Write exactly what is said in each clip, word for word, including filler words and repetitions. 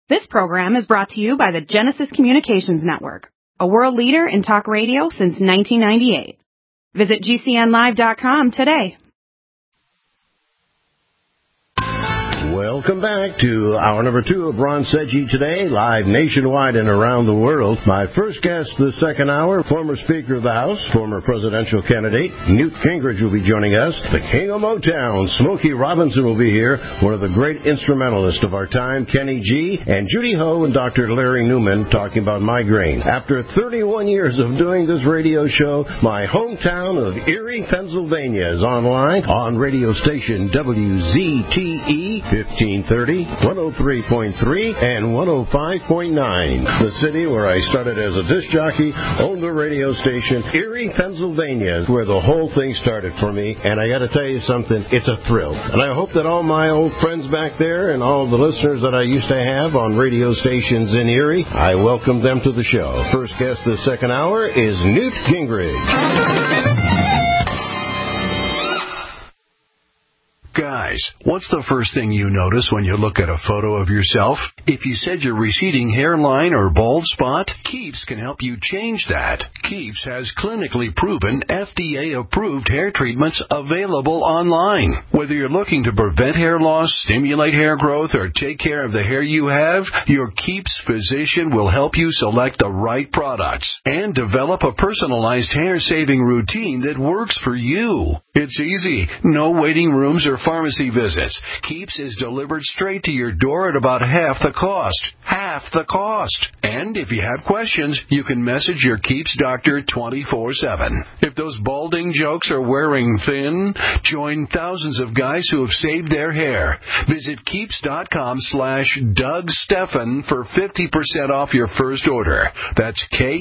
This program is brought to you by the Genesis Communications Network, a world leader in talk radio since nineteen ninety-eight. Visit G C N live dot com today. Welcome back to hour number two of Ron Seggi Today, live nationwide and around the world. My first guest this second hour, former Speaker of the House, former presidential candidate, Newt Gingrich will be joining us. The King of Motown, Smokey Robinson, will be here. One of the great instrumentalists of our time, Kenny G, and Judy Ho and Doctor Larry Newman talking about migraine. After thirty-one years of doing this radio show, my hometown of Erie, Pennsylvania is online on radio station W Z T E fifteen thirty, one oh three point three, and one oh five point nine. The city where I started as a disc jockey, owned a radio station, Erie, Pennsylvania, is where the whole thing started for me. And I got to tell you something, it's a thrill. And I hope that all my old friends back there and all the listeners that I used to have on radio stations in Erie, I welcome them to the show. First guest this second hour is Newt Gingrich. Guys, what's the first thing you notice when you look at a photo of yourself? If you said your receding hairline or bald spot, Keeps can help you change that. Keeps has clinically proven F D A-approved hair treatments available online. Whether you're looking to prevent hair loss, stimulate hair growth, or take care of the hair you have, your Keeps physician will help you select the right products and develop a personalized hair-saving routine that works for you. It's easy. No waiting rooms or pharmacy visits. Keeps is delivered straight to your door at about half the cost. Half the cost. And if you have questions, you can message your Keeps doctor twenty-four seven. If those balding jokes are wearing thin, join thousands of guys who have saved their hair. Visit Keeps.com slash Doug Stephan for fifty percent off your first order. That's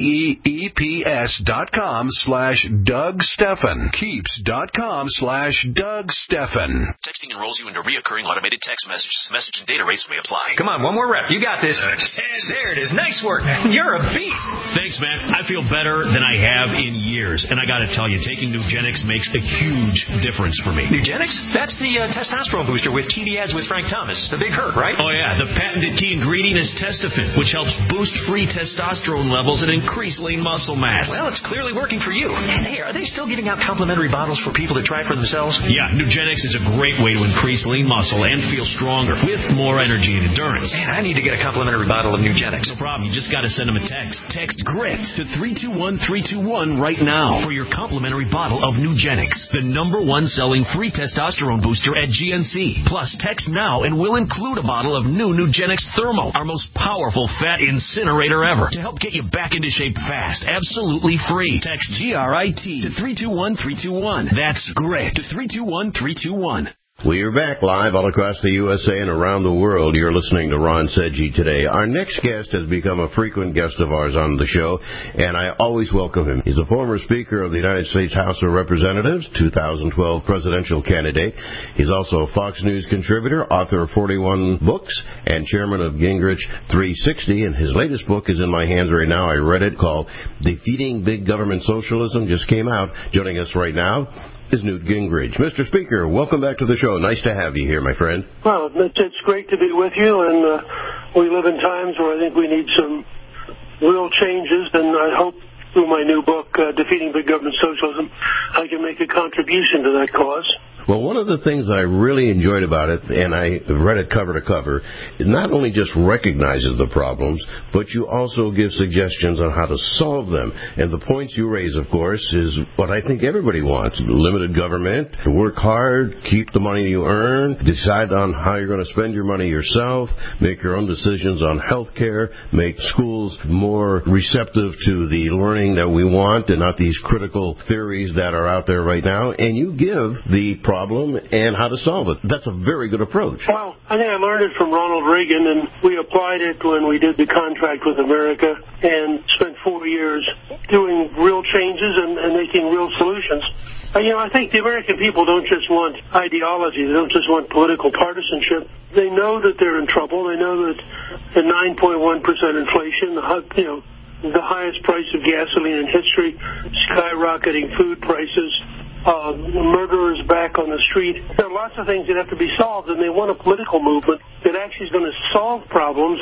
K-E-E-P-S dot com slash Doug Stephan. Keeps.com slash Doug Stephan. Texting enrolls you into reoccurring automated text messages. Message and data rates may apply. Come on, one more rep. You got this. There it is. Nice work. You're a beast. Thanks, man. I feel better than I have in years. And I got to tell you, taking Nugenix makes a huge difference for me. Nugenix? That's the uh, testosterone booster with T V ads with Frank Thomas. The big hurt, right? Oh, yeah. The patented key ingredient is Testofen, which helps boost free testosterone levels and increase lean muscle mass. Well, it's clearly working for you. And hey, are they still giving out complimentary bottles for people to try for themselves? Yeah, Nugenix is a great way to increase lean muscle and feel stronger with more energy and endurance. Man, I need to get a complimentary bottle of Nugenix. No problem. You just got to send them a text. Text GRIT to three two one three two one right now for your complimentary bottle of Nugenix, the number one selling free testosterone booster at G N C. Plus, text now and we'll include a bottle of new Nugenix Thermo, our most powerful fat incinerator ever, to help get you back into shape fast, absolutely free. Text G R I T to three two one three two one. That's GRIT to three two one three two one. We are back live all across the U S A and around the world. You're listening to Ron Seggi Today. Our next guest has become a frequent guest of ours on the show, and I always welcome him. He's a former Speaker of the United States House of Representatives, two thousand twelve presidential candidate. He's also a Fox News contributor, author of forty-one books, and chairman of Gingrich three sixty. And his latest book is in my hands right now. I read it, called Defeating Big Government Socialism. Just came out. Joining us right now is Newt Gingrich. Mister Speaker, welcome back to the show. Nice to have you here, my friend. Well, it's great to be with you, and uh, we live in times where I think we need some real changes, and I hope through my new book, uh, Defeating Big Government Socialism, I can make a contribution to that cause. Well, one of the things I really enjoyed about it, and I read it cover to cover, it not only just recognizes the problems, but you also give suggestions on how to solve them. And the points you raise, of course, is what I think everybody wants. Limited government, work hard, keep the money you earn, decide on how you're going to spend your money yourself, make your own decisions on health care, make schools more receptive to the learning that we want and not these critical theories that are out there right now. And you give the problem and how to solve it. That's a very good approach. Well, I think I learned it from Ronald Reagan, and we applied it when we did the contract with America and spent four years doing real changes and, and making real solutions. Uh, you know, I think the American people don't just want ideology. They don't just want political partisanship. They know that they're in trouble. They know that the nine point one percent inflation, the, you know, the highest price of gasoline in history, skyrocketing food prices, Uh, murderers back on the street. There are lots of things that have to be solved, and they want a political movement that actually is going to solve problems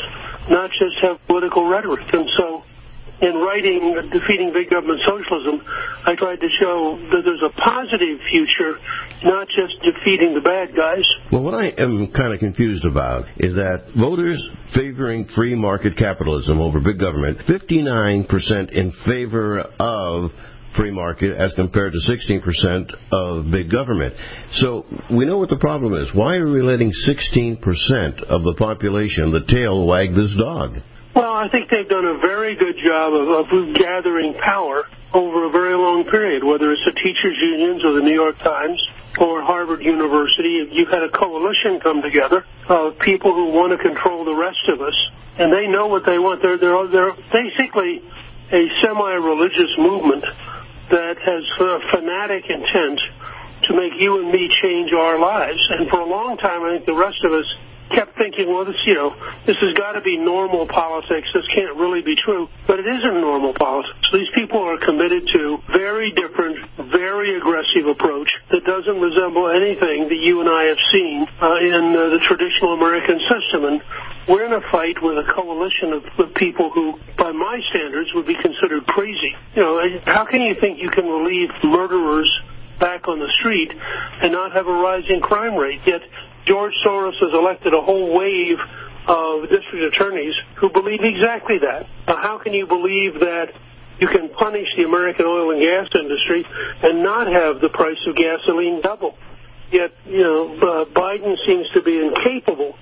not just have political rhetoric. And so in writing Defeating Big Government Socialism, I tried to show that there's a positive future, not just defeating the bad guys. Well, what I am kind of confused about is that voters favoring free market capitalism over big government, fifty-nine percent in favor of free market as compared to sixteen percent of big government. So we know what the problem is. Why are we letting sixteen percent of the population, the tail, wag this dog? Well, I think they've done a very good job of, of gathering power over a very long period, whether it's the teachers' unions or the New York Times or Harvard University. You've had a coalition come together of people who want to control the rest of us, and they know what they want. They're, they're, they're basically a semi-religious movement that has a fanatic intent to make you and me change our lives. And for a long time, I think the rest of us kept thinking, well, this, you know, this has got to be normal politics. This can't really be true. But it isn't normal politics. These people are committed to very different, very aggressive approach that doesn't resemble anything that you and I have seen uh, in uh, the traditional American system. And we're in a fight with a coalition of, of people who, by my standards, would be considered crazy. You know, how can you think you can relieve murderers back on the street and not have a rising crime rate? Yet George Soros has elected a whole wave of district attorneys who believe exactly that. Now, how can you believe that you can punish the American oil and gas industry and not have the price of gasoline double? Yet, you know, uh, Biden seems to be incapable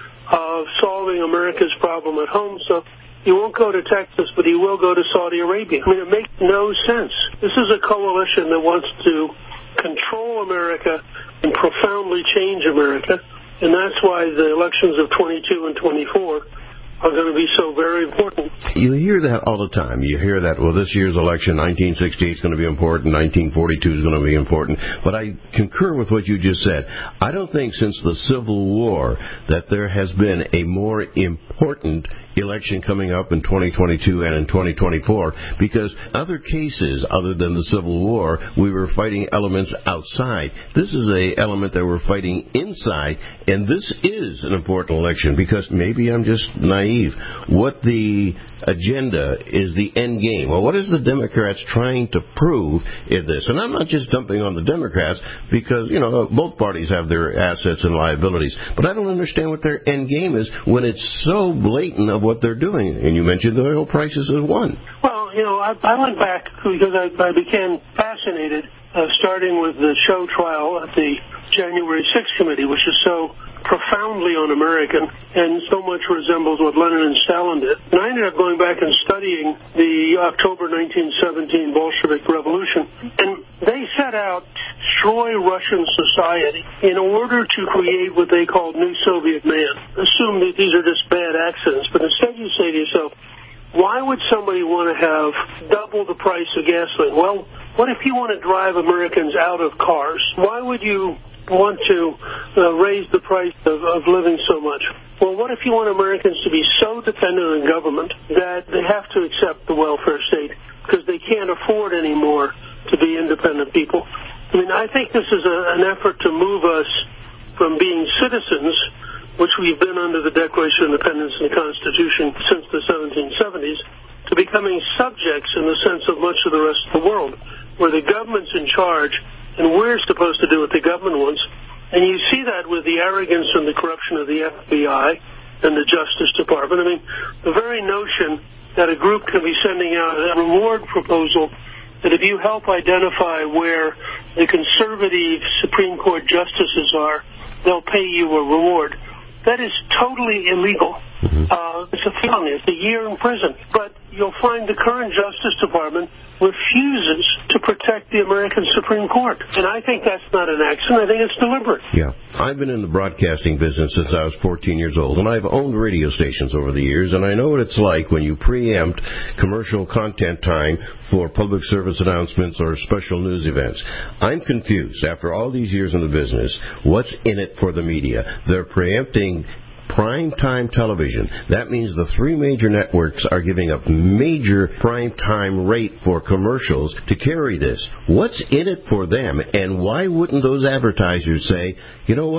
of solving America's problem at home, so he won't go to Texas, but he will go to Saudi Arabia. I mean, it makes no sense. This is a coalition that wants to control America and profoundly change America, and that's why the elections of twenty-two and twenty-four are going to be so very important. You hear that all the time. You hear that, well, this year's election, nineteen sixty-eight, is going to be important, nineteen forty-two is going to be important. But I concur with what you just said. I don't think since the Civil War that there has been a more important election coming up in twenty twenty-two and in twenty twenty-four, because other cases other than the Civil War, we were fighting elements outside. This is a element that we're fighting inside, and this is an important election because maybe I'm just naive. What the agenda is the end game. Well, what is the Democrats trying to prove in this? And I'm not just dumping on the Democrats because, you know, both parties have their assets and liabilities, but I don't understand what their end game is when it's so blatant of what they're doing. And you mentioned the oil prices as one. Well, you know, I, I went back because I, I became fascinated, uh, starting with the show trial at the January sixth committee, which is so profoundly un-American and so much resembles what Lenin and Stalin did. And I ended up going back and studying the October nineteen seventeen Bolshevik Revolution. And they set out to destroy Russian society in order to create what they called New Soviet Man. Assume that these are just bad accidents, but instead you say to yourself, why would somebody want to have double the price of gasoline? Well, what if you want to drive Americans out of cars? Why would you want to uh, raise the price of, of living so much? Well, what if you want Americans to be so dependent on government that they have to accept the welfare state because they can't afford anymore to be independent people? I mean, I think this is a, an effort to move us from being citizens, which we've been under the Declaration of Independence and the Constitution since the seventeen seventies, to becoming subjects in the sense of much of the rest of the world, where the government's in charge and we're supposed to do what the government wants. And you see that with the arrogance and the corruption of the F B I and the Justice Department. I mean, the very notion that a group can be sending out a reward proposal that if you help identify where the conservative Supreme Court justices are, they'll pay you a reward. That is totally illegal. Mm-hmm. Uh, it's a felony. It's a year in prison. But you'll find the current Justice Department refuses to protect the American Supreme Court. And I think that's not an accident. I think it's deliberate. Yeah. I've been in the broadcasting business since I was fourteen years old, and I've owned radio stations over the years, and I know what it's like when you preempt commercial content time for public service announcements or special news events. I'm confused. After all these years in the business, what's in it for the media? They're preempting prime time television. That means the three major networks are giving up major prime time rate for commercials to carry this. What's in it for them, and why wouldn't those advertisers say, you know what,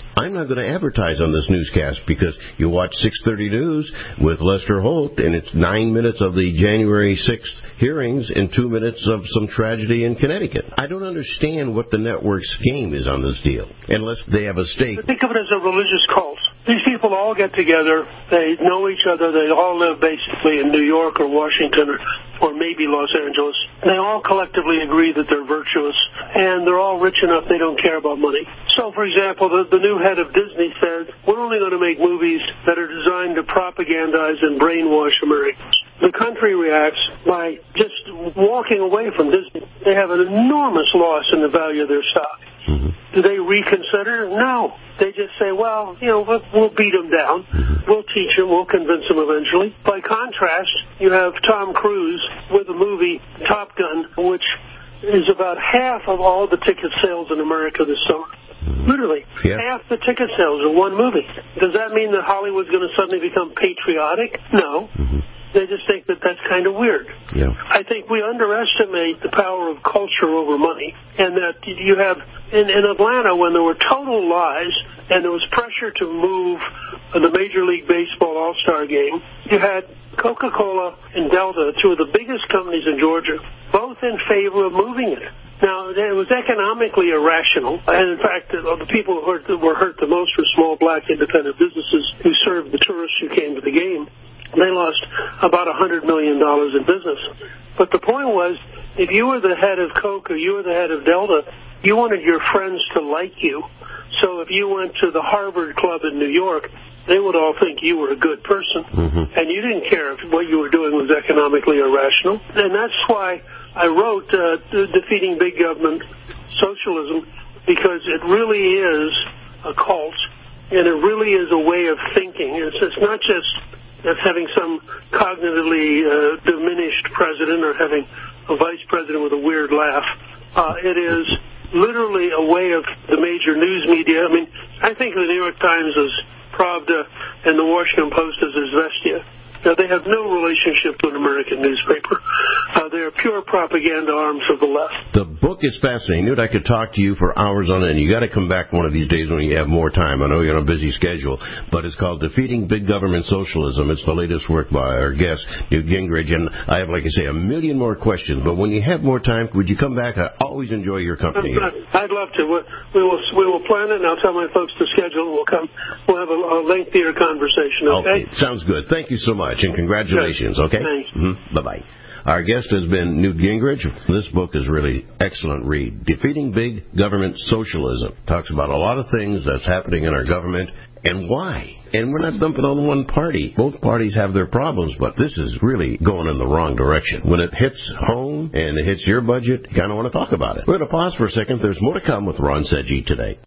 I'm not going to advertise on this newscast because you watch six thirty News with Lester Holt, and it's nine minutes of the January sixth hearings and two minutes of some tragedy in Connecticut. I don't understand what the network's game is on this deal, unless they have a stake. Think of it as a religious cult. These people all get together. They know each other. They all live basically in New York or Washington or, or maybe Los Angeles. They all collectively agree that they're virtuous, and they're all rich enough they don't care about money. So, for example, the, the new head of Disney said, we're only going to make movies that are designed to propagandize and brainwash Americans. The country reacts by just walking away from Disney. They have an enormous loss in the value of their stock. Mm-hmm. Do they reconsider? No. They just say, well, you know, we'll beat them down. We'll teach them. We'll convince them eventually. By contrast, you have Tom Cruise with the movie Top Gun, which is about half of all the ticket sales in America this summer. Literally, yeah. half the ticket sales in one movie. Does that mean that Hollywood's going to suddenly become patriotic? No. Mm-hmm. They just think that that's kind of weird. Yeah. I think we underestimate the power of culture over money, and that you have, in, in Atlanta, when there were total lies and there was pressure to move the Major League Baseball All-Star game, you had Coca-Cola and Delta, two of the biggest companies in Georgia, both in favor of moving it. Now, it was economically irrational, and in fact, the people who were hurt the most were small black independent businesses who served the tourists who came to the game. They lost about one hundred million dollars in business. But the point was, if you were the head of Coke or you were the head of Delta, you wanted your friends to like you. So if you went to the Harvard Club in New York, they would all think you were a good person. Mm-hmm. And you didn't care if what you were doing was economically irrational. And that's why I wrote uh, Defeating Big Government Socialism, because it really is a cult, and it really is a way of thinking. It's, it's not just as having some cognitively uh, diminished president or having a vice president with a weird laugh. Uh, it is literally a way of the major news media. I mean, I think the New York Times is Pravda and the Washington Post is Izvestia. Now, they have no relationship to an American newspaper. Uh, they are pure propaganda arms of the left. The book is fascinating. I knew I could talk to you for hours on end. You got to come back one of these days when you have more time. I know you're on a busy schedule, but it's called Defeating Big Government Socialism. It's the latest work by our guest, Newt Gingrich, and I have, like I say, a million more questions. But when you have more time, would you come back? I always enjoy your company. I'd love to. We will we will plan it, and I'll tell my folks to schedule, and we'll come. We'll have a, a lengthier conversation. Okay? Okay, sounds good. Thank you so much. And congratulations, okay? Thanks. Mm-hmm. Bye-bye. Our guest has been Newt Gingrich. This book is really excellent read. Defeating Big Government Socialism. Talks about a lot of things that's happening in our government and why. And we're not dumping on one party. Both parties have their problems, but this is really going in the wrong direction. When it hits home and it hits your budget, you kind of want to talk about it. We're going to pause for a second. There's more to come with Ron Sedgwick today.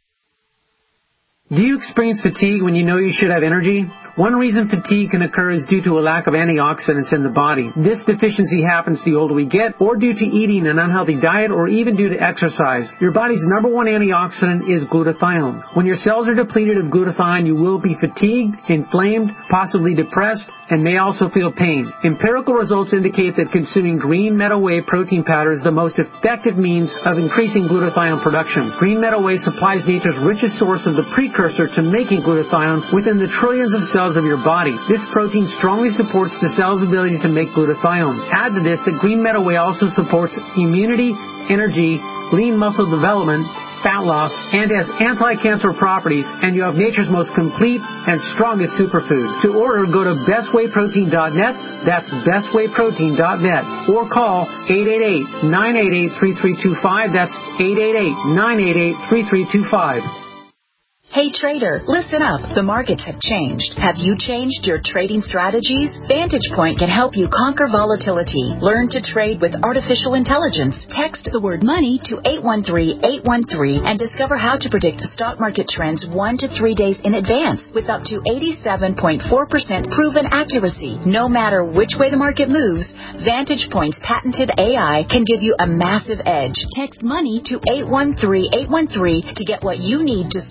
Do you experience fatigue when you know you should have energy? One reason fatigue can occur is due to a lack of antioxidants in the body. This deficiency happens the older we get, or due to eating an unhealthy diet, or even due to exercise. Your body's number one antioxidant is glutathione. When your cells are depleted of glutathione, you will be fatigued, inflamed, possibly depressed, and may also feel pain. Empirical results indicate that consuming green meadow whey protein powder is the most effective means of increasing glutathione production. Green meadow whey supplies nature's richest source of the precursor to making glutathione within the trillions of cells of your body. This protein strongly supports the cell's ability to make glutathione. Add to this that green meadow whey also supports immunity, energy, lean muscle development, fat loss, and has anti-cancer properties, and you have nature's most complete and strongest superfood. To order, go to best whey protein dot net, that's best whey protein dot net, or call eight eight eight, nine eight eight, three three two five, that's eight eight eight, nine eight eight, three three two five. Hey trader, listen up. The markets have changed. Have you changed your trading strategies? Vantage Point can help you conquer volatility. Learn to trade with artificial intelligence. Text the word money to eight one three, eight one three and discover how to predict stock market trends one to three days in advance with up to eighty-seven point four percent proven accuracy. No matter which way the market moves, Vantage Point's patented A I can give you a massive edge. Text money to eight one three, eight one three to get what you need to stay ahead of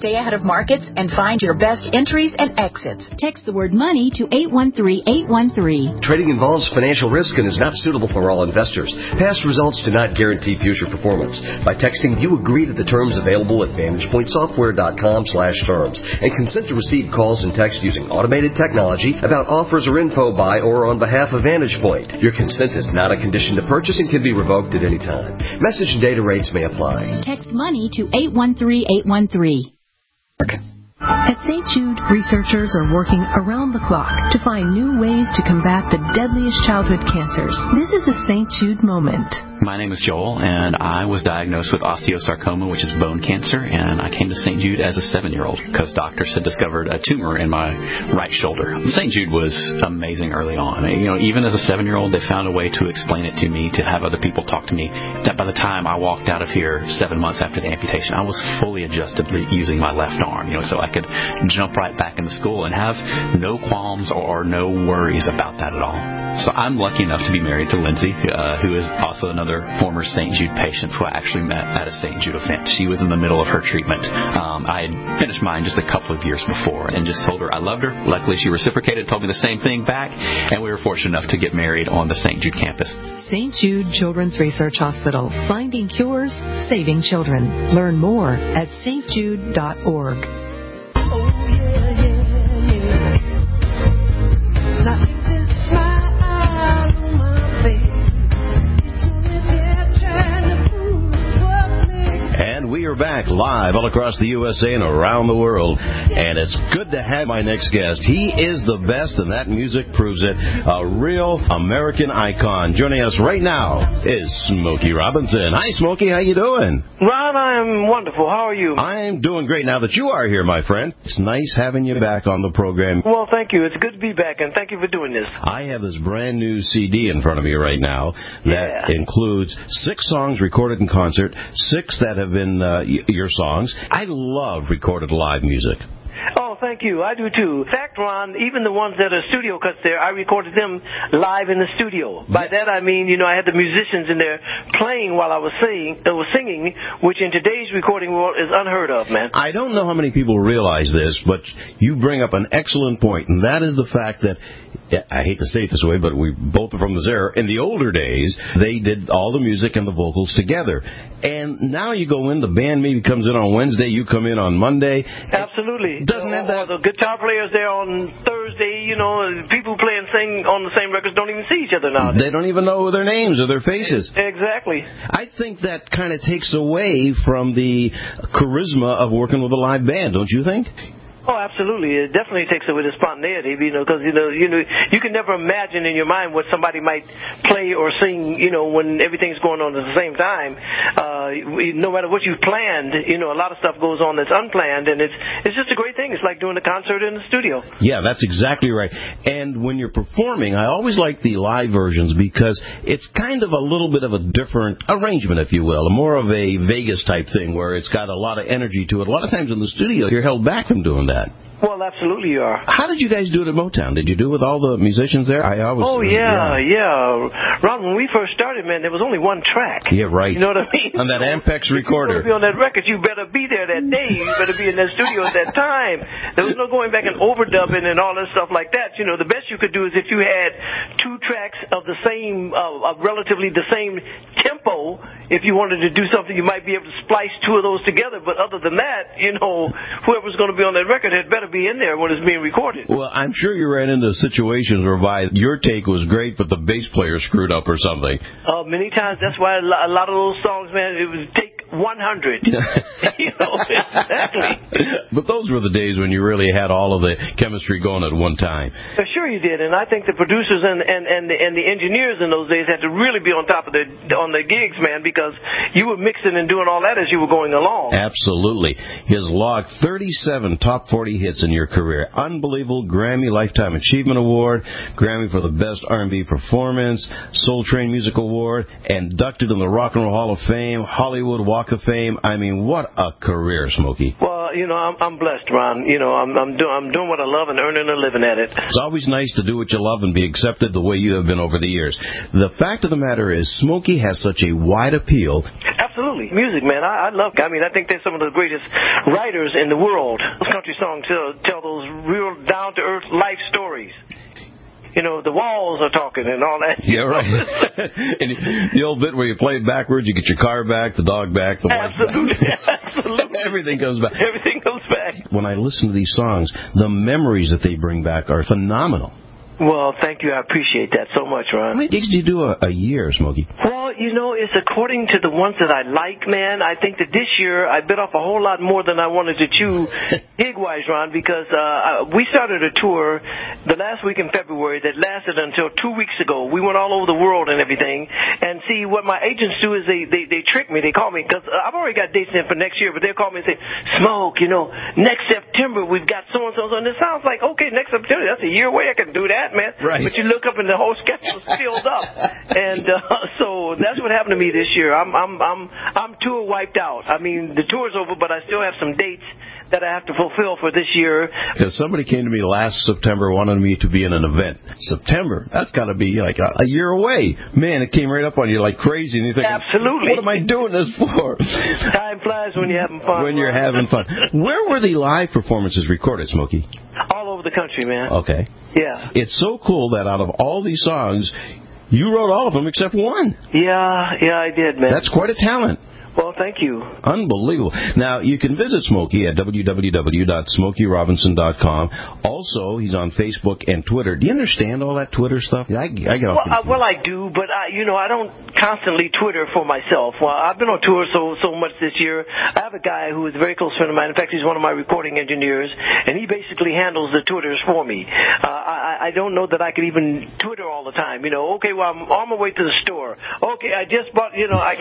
of markets and find your best entries and exits. Text the word money to eight one three eight one three. Trading involves financial risk and is not suitable for all investors. Past results do not guarantee future performance. By texting, you agree to the terms available at vantage point software dot com slash terms and consent to receive calls and text using automated technology about offers or info by or on behalf of Vantage Point. Your consent is not a condition to purchase and can be revoked at any time. Message and data rates may apply. Text money to eight one three eight one three. At Saint Jude, researchers are working around the clock to find new ways to combat the deadliest childhood cancers. This is a Saint Jude moment. My name is Joel, and I was diagnosed with osteosarcoma, which is bone cancer, and I came to Saint Jude as a seven-year-old because doctors had discovered a tumor in my right shoulder. Saint Jude was amazing early on. You know, even as a seven-year-old, they found a way to explain it to me, to have other people talk to me. That by the time I walked out of here seven months after the amputation, I was fully adjusted using my left arm, you know, so I could jump right back into school and have no qualms or no worries about that at all. So I'm lucky enough to be married to Lindsay, uh, who is also another former Saint Jude patient who I actually met at a Saint Jude event. She was in the middle of her treatment. Um, I had finished mine just a couple of years before and just told her I loved her. Luckily, she reciprocated, told me the same thing back, and we were fortunate enough to get married on the Saint Jude campus. Saint Jude Children's Research Hospital. Finding cures, saving children. Learn more at s t jude dot org. We are back live all across the U S A and around the world, and it's good to have my next guest. He is the best, and that music proves it. A real American icon. Joining us right now is Smokey Robinson. Hi, Smokey. How you doing? Ron, I'm wonderful. How are you? I'm doing great now that you are here, my friend. It's nice having you back on the program. Well, thank you. It's good to be back, and thank you for doing this. I have this brand new C D in front of me right now that yeah. includes six songs recorded in concert, six that have been uh, your songs. I love recorded live music. Oh, thank you. I do, too. In fact, Ron, even the ones that are studio cuts there, I recorded them live in the studio. By that, I mean, you know, I had the musicians in there playing while I was singing, uh, was singing, which in today's recording world is unheard of, man. I don't know how many people realize this, but you bring up an excellent point, and that is the fact that, I hate to say it this way, but we both are from this era. In the older days, they did all the music and the vocals together. And now you go in, the band maybe comes in on Wednesday, you come in on Monday. Absolutely. Doesn't have that. The guitar players there on Thursday, you know, people play and sing on the same records don't even see each other nowadays. They don't even know their names or their faces. Exactly. I think that kind of takes away from the charisma of working with a live band, don't you think? Oh, absolutely. It definitely takes away the spontaneity, you know, because, you know, you know, you can never imagine in your mind what somebody might play or sing, you know, when everything's going on at the same time. Uh, no matter what you've planned, you know, a lot of stuff goes on that's unplanned, and it's it's just a great thing. It's like doing a concert in the studio. Yeah, that's exactly right. And when you're performing, I always like the live versions because it's kind of a little bit of a different arrangement, if you will, more of a Vegas type thing where it's got a lot of energy to it. A lot of times in the studio, you're held back from doing that. That. Well, absolutely you are. How did you guys do it at Motown? Did you do it with all the musicians there? I always. Oh, yeah, yeah, yeah. Ron, when we first started, man, there was only one track. Yeah, right. You know what I mean? On that Ampex recorder. If you want to be on that record, you better be there that day. You better be in that studio at that time. There was no going back and overdubbing and all that stuff like that. You know, the best you could do is if you had two tracks of the same, uh, of relatively the same tempo. If you wanted to do something, you might be able to splice two of those together. But other than that, you know, whoever's going to be on that record had better be in there when it's being recorded. Well, I'm sure you ran into situations whereby your take was great, but the bass player screwed up or something. Uh, many times. That's why a lot of those songs, man, it was take one hundred. You know, exactly. But those were the days when you really had all of the chemistry going at one time. Uh, sure you did, and I think the producers and and and the, and the engineers in those days had to really be on top of their on their gigs, man, because you were mixing and doing all that as you were going along. Absolutely. His logged thirty-seven top forty hits in your career. Unbelievable. Grammy Lifetime Achievement Award, Grammy for the Best R and B Performance, Soul Train Music Award, inducted in the Rock and Roll Hall of Fame, Hollywood Walk of Fame. I mean, what a career, Smokey. Well, uh, you know, I'm, I'm blessed, Ron. You know, I'm I'm, do, I'm doing what I love and earning a living at it. It's always nice to do what you love and be accepted the way you have been over the years. The fact of the matter is, Smokey has such a wide appeal. Absolutely. Music, man. I, I love I mean, I think they're some of the greatest writers in the world. Those country songs tell, tell those real down-to-earth life stories. You know, the walls are talking and all that. Yeah, right. And the old bit where you play it backwards, you get your car back, the dog back, the wife Absolutely. back. Absolutely. Everything comes back. Everything comes back. When I listen to these songs, the memories that they bring back are phenomenal. Well, thank you. I appreciate that so much, Ron. How many gigs do you do a, a year, Smokey? Well, you know, it's according to the ones that I like, man. I think that this year I bit off a whole lot more than I wanted to chew gig-wise, Ron, because uh, we started a tour the last week in February that lasted until two weeks ago. We went all over the world and everything. And see, what my agents do is they, they, they trick me. They call me, because I've already got dates in for next year, but they'll call me and say, Smoke, you know, next September we've got so-and-so. And it sounds like, okay, next September, that's a year away. I can do that, man. Right. But you look up and the whole schedule's filled up. And uh, so that's what happened to me this year. I'm I'm I'm I'm tour wiped out. I mean, the tour's over, but I still have some dates that I have to fulfill for this year. Because somebody came to me last September wanted me to be in an event. September? That's got to be like a, a year away. Man, it came right up on you like crazy. And you think, absolutely. What am I doing this for? Time flies when you're having fun. When you're having fun. Where were the live performances recorded, Smokey? All over the country, man. Okay. Yeah. It's so cool that out of all these songs, you wrote all of them except one. Yeah, yeah, I did, man. That's quite a talent. Well, thank you. Unbelievable. Now, you can visit Smokey at w w w dot smokey robinson dot com. Also, he's on Facebook and Twitter. Do you understand all that Twitter stuff? I, I get all well, I, well, I do, but, I, you know, I don't constantly Twitter for myself. Well, I've been on tour so so much this year. I have a guy who is a very close friend of mine. In fact, he's one of my recording engineers, and he basically handles the Twitters for me. Uh, I, I don't know that I could even Twitter all the time. You know, okay, well, I'm on my way to the store. Okay, I just bought, you know, I...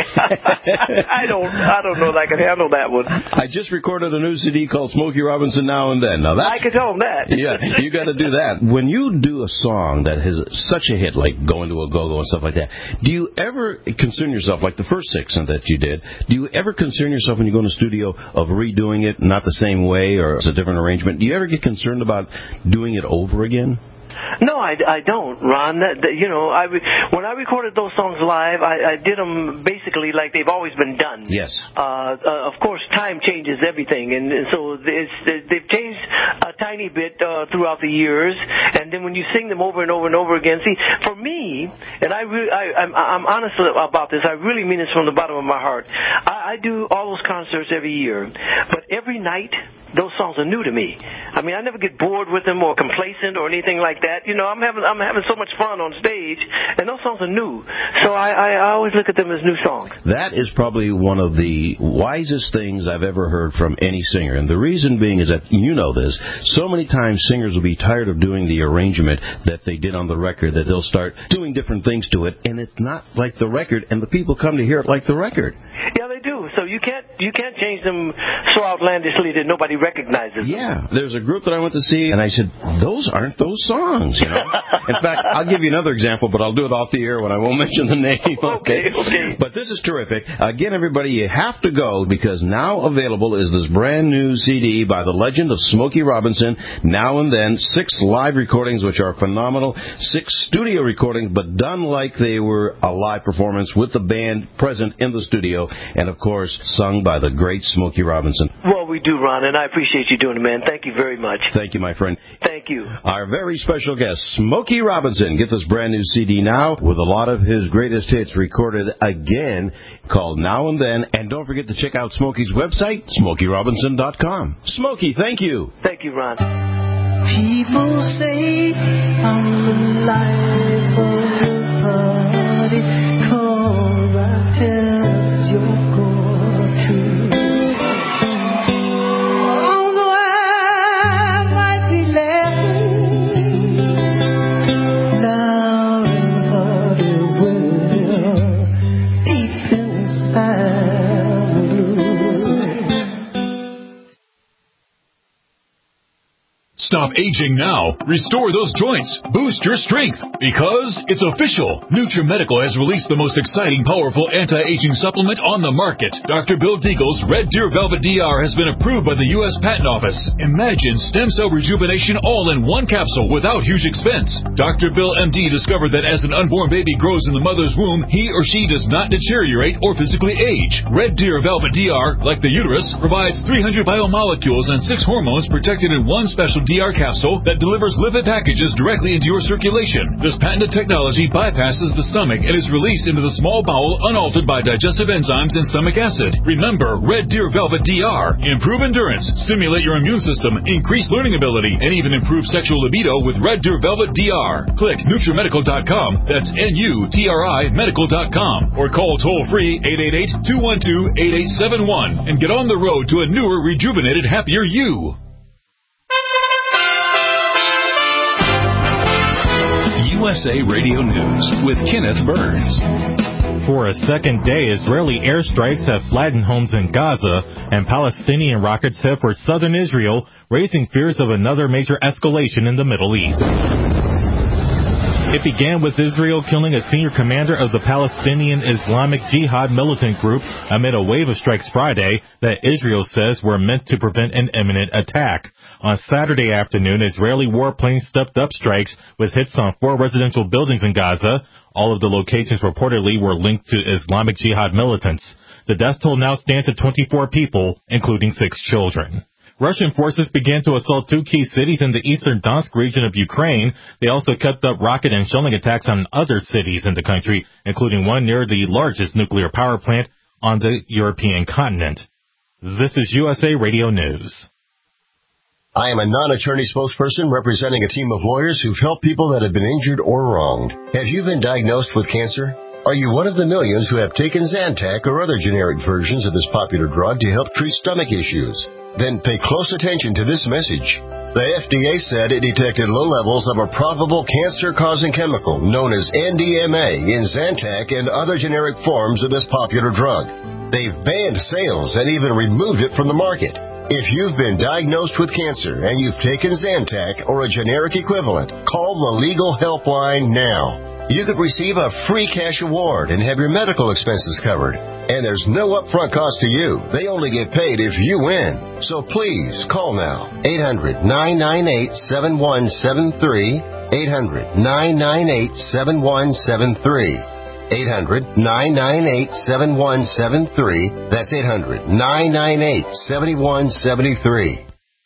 I don't, I don't know that I can handle that one. I just recorded a new C D called Smokey Robinson Now and Then. Now that I can tell him that. Yeah, you got to do that. When you do a song that has such a hit, like Going to a Go-Go and stuff like that, do you ever concern yourself, like the first six that you did, do you ever concern yourself when you go in the studio of redoing it, not the same way or it's a different arrangement? Do you ever get concerned about doing it over again? No, I, I don't, Ron. That, that, you know, I, when I recorded those songs live, I, I did them basically like they've always been done. Yes. Uh, uh, of course, time changes everything, and, and so it's, they've changed a tiny bit uh, throughout the years. And then when you sing them over and over and over again, see, for me, and I, really, I I'm, I'm honest about this. I really mean this from the bottom of my heart. I, I do all those concerts every year, but every night, those songs are new to me. I mean, I never get bored with them or complacent or anything like that. You know, I'm having I'm having so much fun on stage, and those songs are new. So I, I, I always look at them as new songs. That is probably one of the wisest things I've ever heard from any singer. And the reason being is that, you know this, so many times singers will be tired of doing the arrangement that they did on the record, that they'll start doing different things to it, and it's not like the record, and the people come to hear it like the record. Yeah, they do. So you can't you can't change them so outlandishly that nobody recognizes them. Yeah. There's a group that I went to see, and I said, those aren't those songs, you know. In fact, I'll give you another example, but I'll do it off the air when I won't mention the name. Okay, okay. But this is terrific. Again, everybody, you have to go, because now available is this brand new C D by the legend of Smokey Robinson, Now and Then, six live recordings, which are phenomenal, six studio recordings, but done like they were a live performance with the band present in the studio, and, of course, sung by the great Smokey Robinson. Well, we do, Ron, and I appreciate you doing it, man. Thank you very much. Thank you, my friend. Thank you. Our very special guest, Smokey Robinson. Get this brand new C D now with a lot of his greatest hits recorded again, called Now and Then. And don't forget to check out Smokey's website, smokey robinson dot com. Smokey, thank you. Thank you, Ron. People say I'm the life of the party, 'cause I tell your God true. Although I might be laughing loud and hearty, well, deep inside I'm blue. Stop aging now. Restore those joints. Boost your strength. Because it's official. NutriMedical has released the most exciting, powerful anti-aging supplement on the market. Doctor Bill Deagle's Red Deer Velvet D R has been approved by the U S Patent Office. Imagine stem cell rejuvenation all in one capsule without huge expense. Doctor Bill M D discovered that as an unborn baby grows in the mother's womb, he or she does not deteriorate or physically age. Red Deer Velvet D R, like the uterus, provides three hundred biomolecules and six hormones protected in one special D R capsule that delivers lipid packages directly into your circulation. This patented technology bypasses the stomach and is released into the small bowel unaltered by digestive enzymes and stomach acid. Remember, Red Deer Velvet D R. Improve endurance, stimulate your immune system, increase learning ability, and even improve sexual libido with Red Deer Velvet D R. Click NutriMedical dot com, that's N U T R I medical dot com, or call toll-free eight eight eight, two one two, eight eight seven one and get on the road to a newer, rejuvenated, happier you. U S A Radio News with Kenneth Burns. For a second day, Israeli airstrikes have flattened homes in Gaza, and Palestinian rockets head for southern Israel, raising fears of another major escalation in the Middle East. It began with Israel killing a senior commander of the Palestinian Islamic Jihad militant group amid a wave of strikes Friday that Israel says were meant to prevent an imminent attack. On Saturday afternoon, Israeli warplanes stepped up strikes with hits on four residential buildings in Gaza. All of the locations reportedly were linked to Islamic Jihad militants. The death toll now stands at twenty-four people, including six children. Russian forces began to assault two key cities in the eastern Donetsk region of Ukraine. They also kept up rocket and shelling attacks on other cities in the country, including one near the largest nuclear power plant on the European continent. This is U S A Radio News. I am a non-attorney spokesperson representing a team of lawyers who've helped people that have been injured or wronged. Have you been diagnosed with cancer? Are you one of the millions who have taken Zantac or other generic versions of this popular drug to help treat stomach issues? Then pay close attention to this message. The F D A said it detected low levels of a probable cancer-causing chemical known as N D M A in Zantac and other generic forms of this popular drug. They've banned sales and even removed it from the market. If you've been diagnosed with cancer and you've taken Zantac or a generic equivalent, call the Legal Helpline now. You could receive a free cash award and have your medical expenses covered. And there's no upfront cost to you. They only get paid if you win. So please, call now. eight hundred, nine nine eight, seven one seven three. eight hundred, nine nine eight, seven one seven three. eight hundred, nine nine eight, seven one seven three. That's eight hundred, nine nine eight, seven one seven three.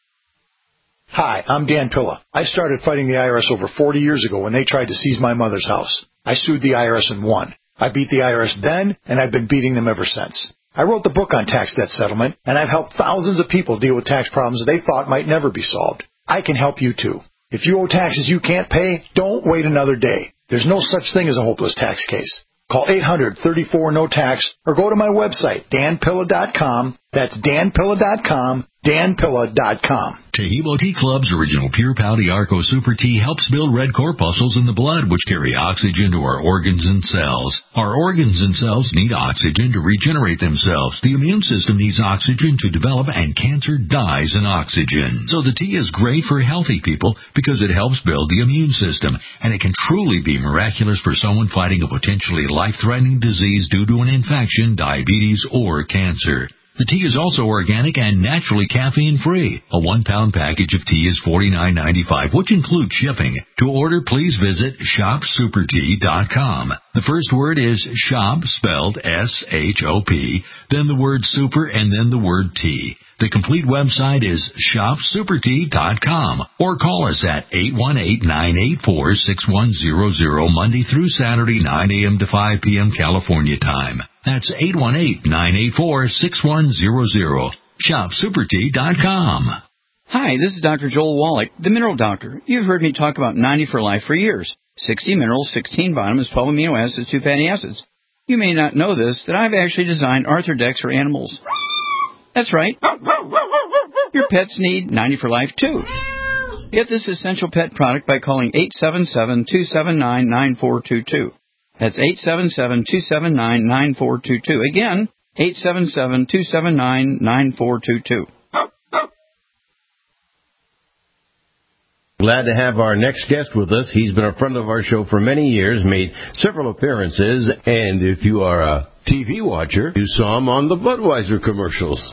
Hi, I'm Dan Pilla. I started fighting the I R S over forty years ago when they tried to seize my mother's house. I sued the I R S and won. I beat the I R S then, and I've been beating them ever since. I wrote the book on tax debt settlement, and I've helped thousands of people deal with tax problems they thought might never be solved. I can help you too. If you owe taxes you can't pay, don't wait another day. There's no such thing as a hopeless tax case. Call eight hundred, thirty-four, no tax or go to my website, dan pilla dot com. That's dan pilla dot com, dan pilla dot com. Tehebo Tea Club's original Pure Pau Arco Super Tea helps build red corpuscles in the blood, which carry oxygen to our organs and cells. Our organs and cells need oxygen to regenerate themselves. The immune system needs oxygen to develop, and cancer dies in oxygen. So the tea is great for healthy people because it helps build the immune system, and it can truly be miraculous for someone fighting a potentially life-threatening disease due to an infection, diabetes, or cancer. The tea is also organic and naturally caffeine-free. A one-pound package of tea is forty-nine ninety-five, which includes shipping. To order, please visit shop super tea dot com. The first word is shop, spelled S H O P, then the word super, and then the word tea. The complete website is shop super tea dot com, or call us at eight one eight, nine eight four, six one zero zero Monday through Saturday, nine a.m. to five p.m. California time. That's eight one eight, nine eight four, six one zero zero. shop super tea dot com. Hi, this is Doctor Joel Wallach, the Mineral Doctor. You've heard me talk about ninety for Life for years. sixty minerals, sixteen vitamins, twelve amino acids, two fatty acids. You may not know this, that I've actually designed Arthrodex for animals. That's right. Your pets need ninety for Life, too. Get this essential pet product by calling eight seven seven, two seven nine, nine four two two. That's eight seven seven, two seven nine, nine four two two. Again, eight seven seven, two seven nine, nine four two two. Glad to have our next guest with us. He's been a friend of our show for many years, made several appearances, and if you are a T V watcher, you saw him on the Budweiser commercials.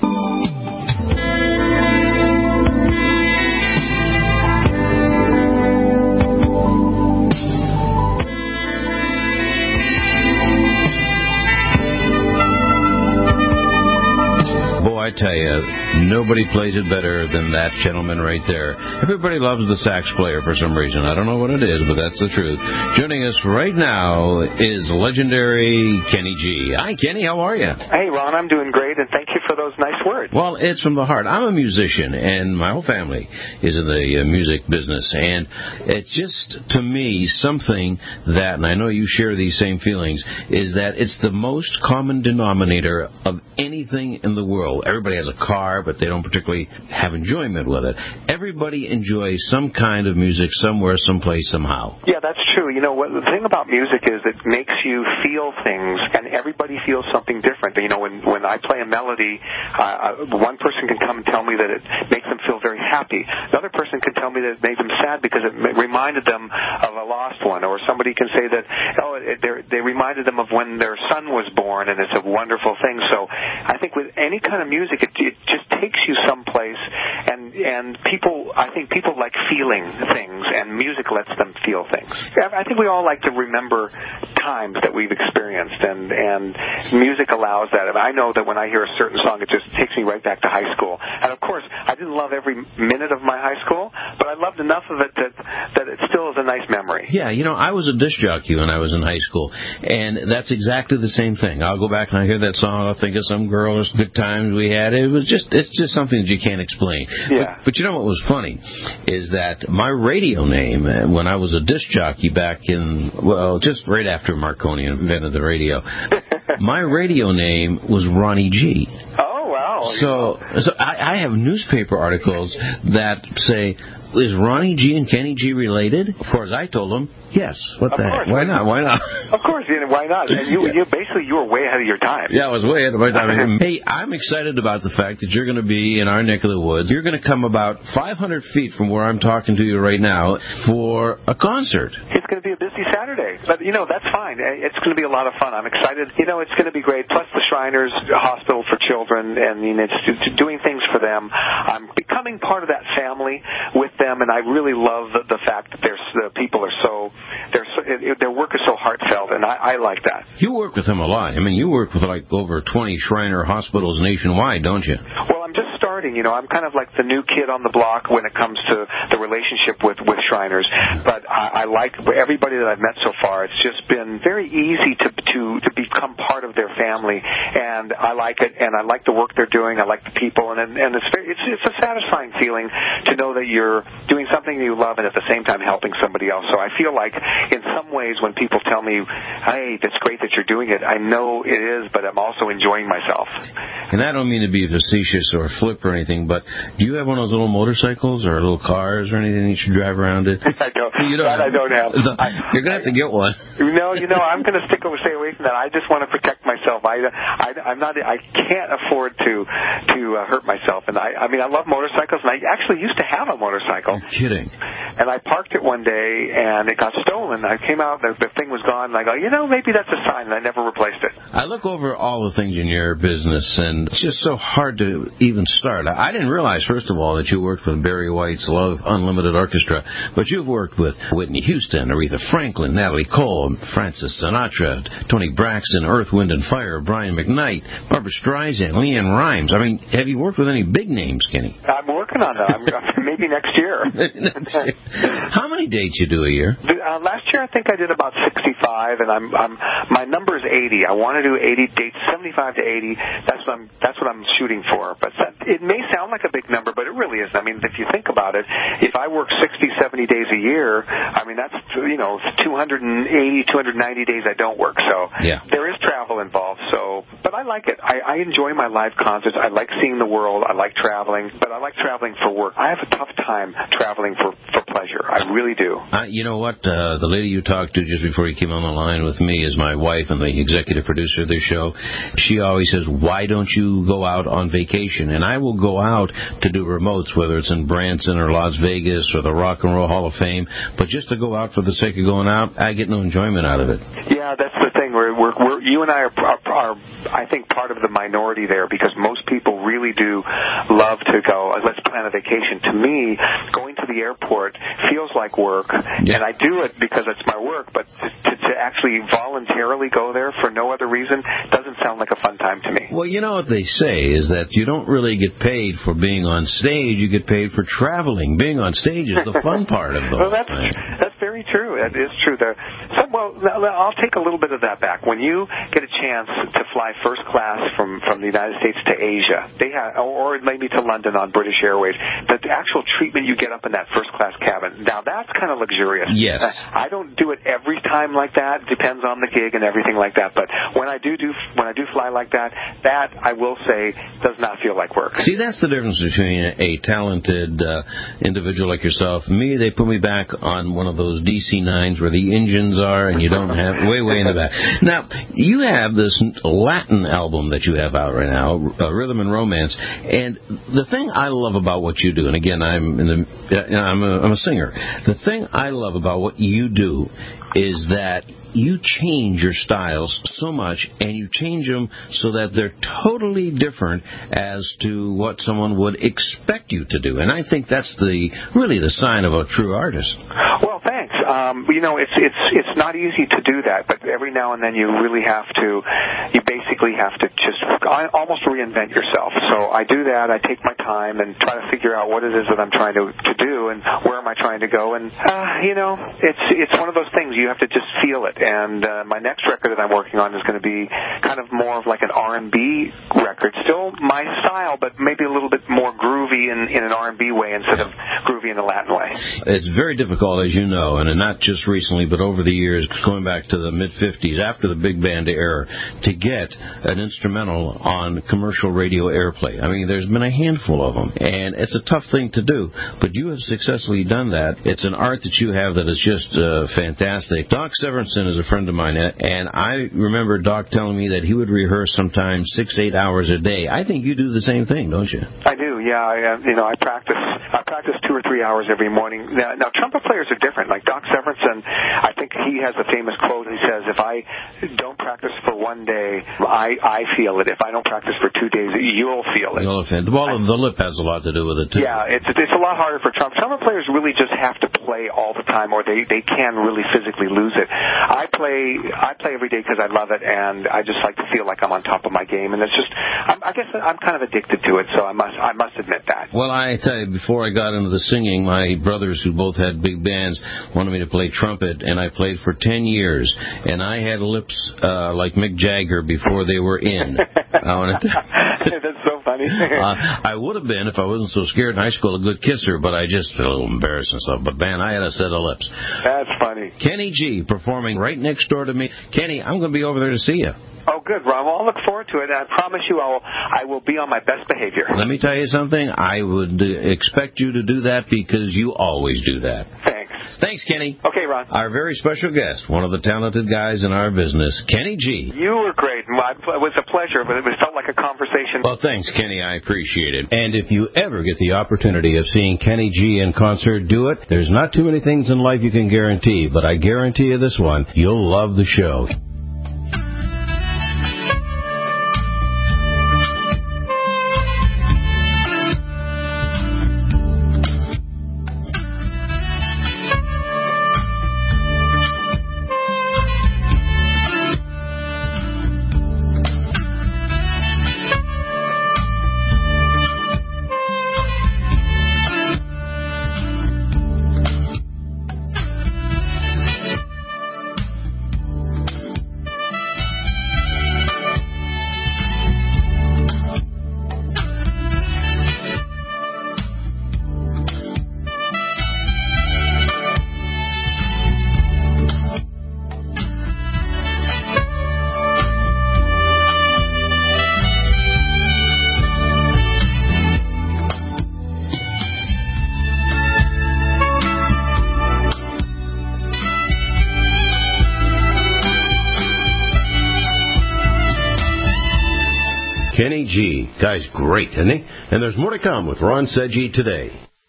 I tell you, nobody plays it better than that gentleman right there. Everybody loves the sax player for some reason. I don't know what it is, but that's the truth. Joining us right now is legendary Kenny G. Hi, Kenny. How are you? Hey, Ron. I'm doing great, and thank you for those nice words. Well, it's from the heart. I'm a musician, and my whole family is in the uh, music business, and it's just, to me, something that, and I know you share these same feelings, is that it's the most common denominator of anything in the world. Everybody has a car, but they don't particularly have enjoyment with it. Everybody enjoys some kind of music somewhere, someplace, somehow. Yeah, that's true. You know, what, the thing about music is it makes you feel things, and everybody feels something different. You know, when, when I play a melody, uh, one person can come and tell me that it makes them feel very happy. Another person can tell me that it made them sad because it reminded them of a lost one, or somebody can say that, oh, it, they reminded them of when their son was born, and it's a wonderful thing. So I think with any kind of music, It, it just takes you someplace, and and people, I think people like feeling things, and music lets them feel things. I think we all like to remember times that we've experienced, and and music allows that. And I know that when I hear a certain song, it just takes me right back to high school. And of course, I didn't love every minute of my high school, but I loved enough of it that that it still is a nice memory. Yeah, you know, I was a disc jockey when I was in high school, and that's exactly the same thing. I'll go back and I hear that song, I'll think of some girl, or good times we had. It was just, it's just something that you can't explain. Yeah. But, but you know what was funny is that my radio name, when I was a disc jockey back in, well, just right after Marconi invented the radio, my radio name was Ronnie G. Oh, wow. So, so I, I have newspaper articles that say, is Ronnie G and Kenny G related? Of course, I told them, yes. What the heck? Why not? Why not? Of course, you know, why not? And you, you basically, you were way ahead of your time. Yeah, I was way ahead of my time. Hey, I'm excited about the fact that you're going to be in our neck of the woods. You're going to come about five hundred feet from where I'm talking to you right now for a concert. It's going to be a busy Saturday, but, you know, that's fine. It's going to be a lot of fun. I'm excited. You know, it's going to be great. Plus the Shriners Hospital for Children, and, you know, it's doing things for them. I'm becoming part of that family with them, and I really love the, the fact that there's, the people are so, they're so, it, their work is so heartfelt, and I, I like that. You work with them a lot. I mean, you work with like over twenty Shriner hospitals nationwide, don't you? Well, I'm just starting. You know, I'm kind of like the new kid on the block when it comes to the relationship with, with Shriners, but I, I like everybody that I've met so far. It's just been very easy to, to, to become part of their family, and I like it, and I like the work they're doing. I like the people, and, and it's, very, it's, it's a satisfying feeling to know that you're doing something you love and at the same time helping somebody else. So I feel like in some ways when people tell me, hey, that's great that you're doing it, I know it is, but I'm also enjoying myself. And I don't mean to be facetious or flip or anything, but do you have one of those little motorcycles or little cars or anything you should drive around it? I don't. You don't that have, I don't have. I, you're going to have to get one. No, you know, I'm going to stick stay away from that. I just want to protect myself. I, I, I'm not. I can't afford to to uh, hurt myself. And I, I mean, I love motorcycles, and I actually used to have a motorcycle. You're kidding. And I parked it one day, and it got stolen. I came out, the, the thing was gone, and I go, you know, maybe that's a sign, and I never replaced it. I look over all the things in your business, and it's just so hard to even start. I didn't realize, first of all, that you worked with Barry White's Love Unlimited Orchestra, but you've worked with Whitney Houston, Aretha Franklin, Natalie Cole, Francis Sinatra, Tony Braxton, Earth, Wind and Fire, Brian McKnight, Barbra Streisand, Leanne Rimes. I mean, have you worked with any big names, Kenny? I'm working on that. I'm, maybe next year. How many dates you do a year? Uh, last year, I think I did about sixty-five, and I'm, I'm my number is eighty. I want to do eighty dates, seventy-five to eighty. That's what I'm. That's what I'm shooting for. But that, it may sound like a big number, but it really isn't. I mean, if you think about it, if I work sixty, seventy days a year, I mean that's you know two hundred eighty, two hundred ninety days I don't work. So yeah. There is travel involved. So, but I like it. I, I enjoy my live concerts. I like seeing the world. I like traveling, but I like traveling for work. I have a tough time traveling for for pleasure. I really do. Uh, you know what? Uh, the lady you talked to just before you came on the line with me is my wife and the executive producer of this show. She always says, why don't you go out on vacation? And I will go out to do remotes, whether it's in Branson or Las Vegas or the Rock and Roll Hall of Fame. But just to go out for the sake of going out, I get no enjoyment out of it. Yeah, that's the thing. We're, we're, we're, you and I are, are, are, I think, part of the minority there, because most people really do love to go, let's plan a vacation. To me, going to the airport feels like work, yeah. and I do it because it's my work, but to, to, to actually voluntarily go there for no other reason doesn't sound like a fun time to me. Well, you know what they say is that you don't really get paid for being on stage, you get paid for traveling. Being on stage is the fun part of the well, whole that's, thing. That's very true. That is true. There. So, well, I'll take a little bit of that back. When you get a chance to fly first class from, from the United States to Asia, they have, or maybe to London on British Airways, the actual treatment you get up in that first class cabin, now that's kind of luxurious. Yes. I don't do it every time like that. It depends on the gig and everything like that. But when I do do when I do fly like that, that I will say does not feel like work. See, that's the difference between a talented uh, individual like yourself. Me, they put me back on one of those D C nines where the engines are, and you don't have way, way in the back. Now, you have this Latin album that you have out right now, uh, Rhythm and Romance, and the thing I love about what you do, and again, I'm in the, I'm a, I'm a singer. The thing I love about what you do is that you change your styles so much, and you change them so that they're totally different as to what someone would expect you to do. And I think that's the really the sign of a true artist. Well, thanks. Um, you know, it's it's it's not easy to do that, but every now and then you really have to. You basically have to just almost reinvent yourself. So I do that. I take my time and try to figure out what it is that I'm trying to to do and where am I trying to go. And uh, you know, it's it's one of those things you have to just feel it. And uh, my next record that I'm working on is going to be kind of more of like an R and B record. Still my style, but maybe a little bit more groovy in, in an R and B way instead of groovy in a Latin way. It's very difficult, as you know, and not just recently, but over the years, going back to the mid-fifties, after the big band era, to get an instrumental on commercial radio airplay. I mean, there's been a handful of them, and it's a tough thing to do, but you have successfully done that. It's an art that you have that is just uh, fantastic. Doc Severinsen is a friend of mine, and I remember Doc telling me that he would rehearse sometimes six, eight hours a day. I think you do the same thing, don't you? I do, yeah. I, uh, you know, I practice. I practice two or three hours every morning. Now, now, trumpet players are different. Like Doc Severinsen, I think he has a famous quote. He says, "If I don't practice for one day, I I feel it. If I don't practice for two days, you'll feel it." You'll feel it. Well, the lip has a lot to do with it too. Yeah, it's it's a lot harder for trumpet. Trumpet players really just have to play all the time, or they they can really physically lose it. I play I play every day because I love it, and I just like to feel like I'm on top of my game. And it's just, I'm, I guess I'm kind of addicted to it, so I must I must admit that. Well, I tell you, before I got into the singing, my brothers who both had big bands wanted me to play trumpet, and I played for ten years, and I had lips uh, like Mick Jagger before they were in. I wanted to That's so funny. uh, I would have been if I wasn't so scared in high school, a good kisser, but I just felt a little embarrassed and stuff. But man, I had a set of lips. That's funny. Kenny G performing right next door to me. Kenny, I'm going to be over there to see you. Oh, good, Ron. Well, I'll look forward to it, and I promise you I'll, I will be on my best behavior. Let me tell you something. I would uh, expect you to do that because you always do that. Thanks. Thanks, Kenny. Okay, Ron. Our very special guest, one of the talented guys in our business, Kenny G. You were great. It was a pleasure, but it felt like a conversation. Well, thanks, Kenny. I appreciate it. And if you ever get the opportunity of seeing Kenny G in concert, do it. There's not too many things in life you can guarantee, but I guarantee you this one. You'll love the show. Kenny G. Guy's great, isn't he? And there's more to come with Ron Seggi today.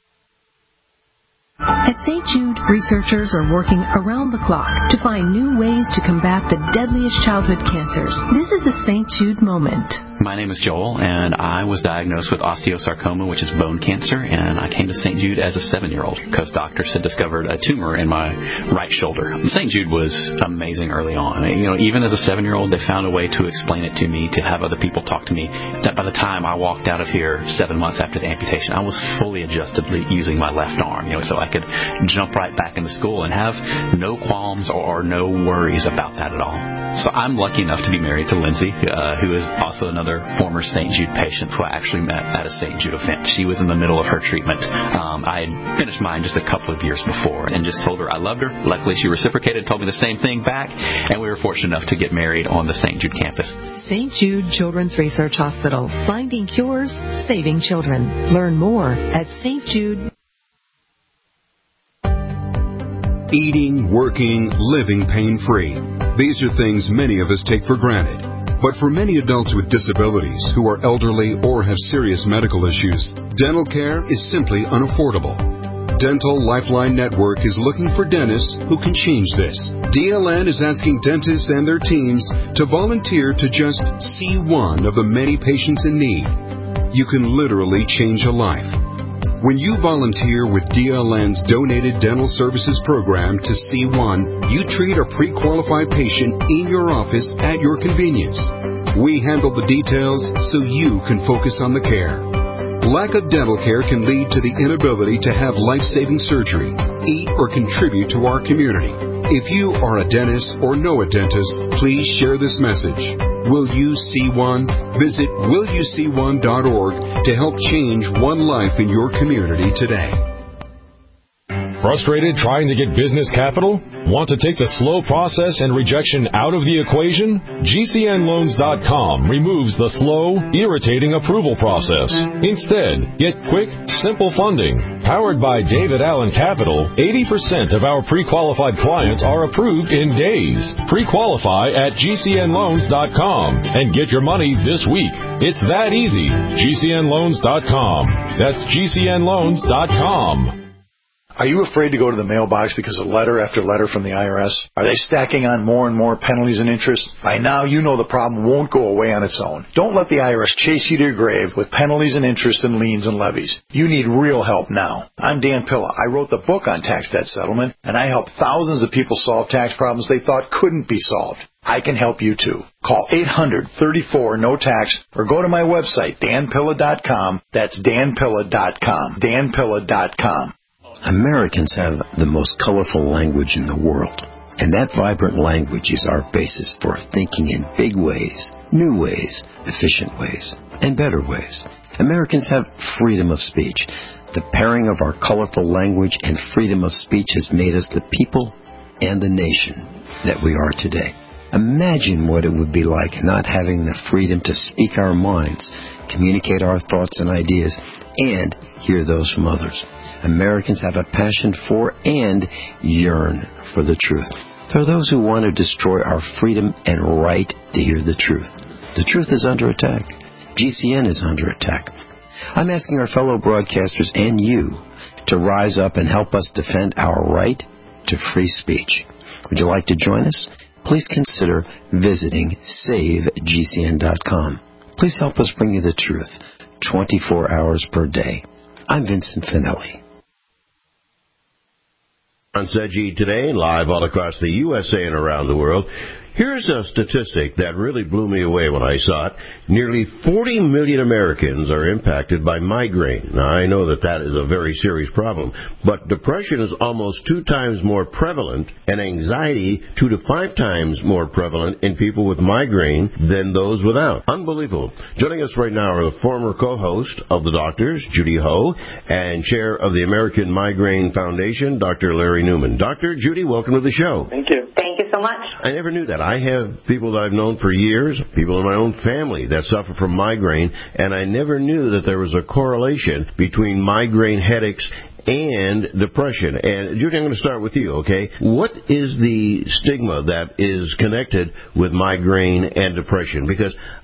At Saint Jude, researchers are working around the clock to find new ways to combat the deadliest childhood cancers. This is a Saint Jude moment. My name is Joel, and I was diagnosed with osteosarcoma, which is bone cancer, and I came to Saint Jude as a seven-year-old because doctors had discovered a tumor in my right shoulder. Saint Jude was amazing early on. You know, even as a seven-year-old, they found a way to explain it to me, to have other people talk to me. That by the time I walked out of here seven months after the amputation, I was fully adjusted using my left arm, you know, so I could jump right back into school and have no qualms or, or no worries about that at all. So I'm lucky enough to be married to Lindsay, uh, who is also another former Saint Jude patient who I actually met at a Saint Jude event. She was in the middle of her treatment. Um, I had finished mine just a couple of years before and just told her I loved her. Luckily, she reciprocated, told me the same thing back, and we were fortunate enough to get married on the Saint Jude campus. Saint Jude Children's Research Hospital. Finding cures, saving children. Learn more at Saint Jude. Eating, working, living pain-free. These are things many of us take for granted. But for many adults with disabilities who are elderly or have serious medical issues, dental care is simply unaffordable. Dental Lifeline Network is looking for dentists who can change this. D L N is asking dentists and their teams to volunteer to just see one of the many patients in need. You can literally change a life. When you volunteer with D L N's Donated Dental Services Program to C one, you treat a pre-qualified patient in your office at your convenience. We handle the details so you can focus on the care. Lack of dental care can lead to the inability to have life-saving surgery, eat, or contribute to our community. If you are a dentist or know a dentist, please share this message. Will you see one? Visit will you see one dot org to help change one life in your community today. Frustrated trying to get business capital? Want to take the slow process and rejection out of the equation? G C N loans dot com removes the slow, irritating approval process. Instead, get quick, simple funding. Powered by David Allen Capital, eighty percent of our pre-qualified clients are approved in days. Pre-qualify at G C N loans dot com and get your money this week. It's that easy. G C N loans dot com. That's G C N loans dot com. Are you afraid to go to the mailbox because of letter after letter from the I R S? Are they stacking on more and more penalties and interest? By now, you know the problem won't go away on its own. Don't let the I R S chase you to your grave with penalties and interest and liens and levies. You need real help now. I'm Dan Pilla. I wrote the book on tax debt settlement, and I helped thousands of people solve tax problems they thought couldn't be solved. I can help you too. Call eight hundred, thirty-four, no tax or go to my website, dan pilla dot com. That's dan pilla dot com. dan pilla dot com. Americans have the most colorful language in the world, and that vibrant language is our basis for thinking in big ways, new ways, efficient ways, and better ways. Americans have freedom of speech. The pairing of our colorful language and freedom of speech has made us the people and the nation that we are today. Imagine what it would be like not having the freedom to speak our minds, communicate our thoughts and ideas, and hear those from others. Americans have a passion for and yearn for the truth. There are those who want to destroy our freedom and right to hear the truth. The truth is under attack. G C N is under attack. I'm asking our fellow broadcasters and you to rise up and help us defend our right to free speech. Would you like to join us? Please consider visiting save G C N dot com. Please help us bring you the truth twenty-four hours per day. I'm Vincent Finelli. On Seggi today, live all across the U S A and around the world. Here's a statistic that really blew me away when I saw it. Nearly forty million Americans are impacted by migraine. Now, I know that that is a very serious problem, but depression is almost two times more prevalent, and anxiety two to five times more prevalent in people with migraine than those without. Unbelievable. Joining us right now are the former co-host of The Doctors, Judy Ho, and chair of the American Migraine Foundation, Doctor Larry Newman. Doctor Judy, welcome to the show. Thank you. Thank you so much. I never knew that. I have people that I've known for years, people in my own family that suffer from migraine, and I never knew that there was a correlation between migraine headaches and depression. And Judy, I'm going to start with you, okay? What is the stigma that is connected with migraine and depression? Because